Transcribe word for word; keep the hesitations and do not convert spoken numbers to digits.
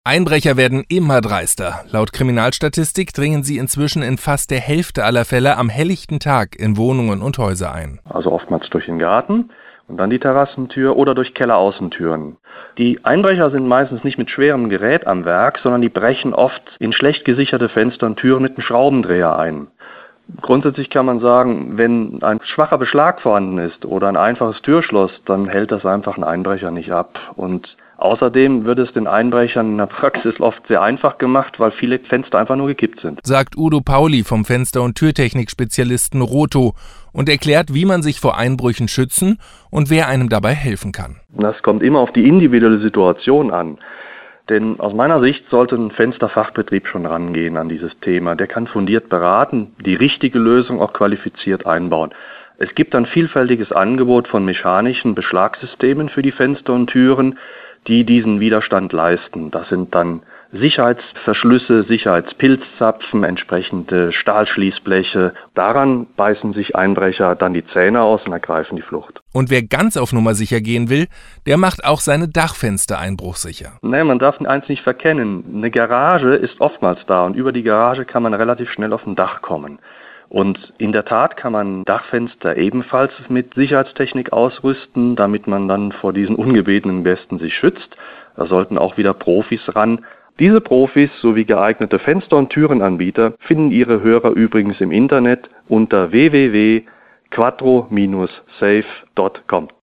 Einbrecher werden immer dreister. Laut Kriminalstatistik dringen sie inzwischen in fast der Hälfte aller Fälle am helllichten Tag in Wohnungen und Häuser ein. Also oftmals durch den Garten und dann die Terrassentür oder durch Kelleraußentüren. Die Einbrecher sind meistens nicht mit schwerem Gerät am Werk, sondern die brechen oft in schlecht gesicherte Fenster und Türen mit einem Schraubendreher ein. Grundsätzlich kann man sagen, wenn ein schwacher Beschlag vorhanden ist oder ein einfaches Türschloss, dann hält das einfach ein Einbrecher nicht ab. Und außerdem wird es den Einbrechern in der Praxis oft sehr einfach gemacht, weil viele Fenster einfach nur gekippt sind. Sagt Udo Pauli vom Fenster- und Türtechnik-Spezialisten Roto und erklärt, wie man sich vor Einbrüchen schützen und wer einem dabei helfen kann. Das kommt immer auf die individuelle Situation an. Denn aus meiner Sicht sollte ein Fensterfachbetrieb schon rangehen an dieses Thema. Der kann fundiert beraten, die richtige Lösung auch qualifiziert einbauen. Es gibt ein vielfältiges Angebot von mechanischen Beschlagsystemen für die Fenster und Türen, die diesen Widerstand leisten. Das sind dann Sicherheitsverschlüsse, Sicherheitspilzzapfen, entsprechende Stahlschließbleche. Daran beißen sich Einbrecher dann die Zähne aus und ergreifen die Flucht. Und wer ganz auf Nummer sicher gehen will, der macht auch seine Dachfenster einbruchsicher. Nee, man darf eins nicht verkennen. Eine Garage ist oftmals da und über die Garage kann man relativ schnell auf ein Dach kommen. Und in der Tat kann man Dachfenster ebenfalls mit Sicherheitstechnik ausrüsten, damit man dann vor diesen ungebetenen Gästen sich schützt. Da sollten auch wieder Profis ran. Diese Profis sowie geeignete Fenster- und Türenanbieter finden ihre Hörer übrigens im Internet unter w w w punkt quattro Bindestrich safe punkt com.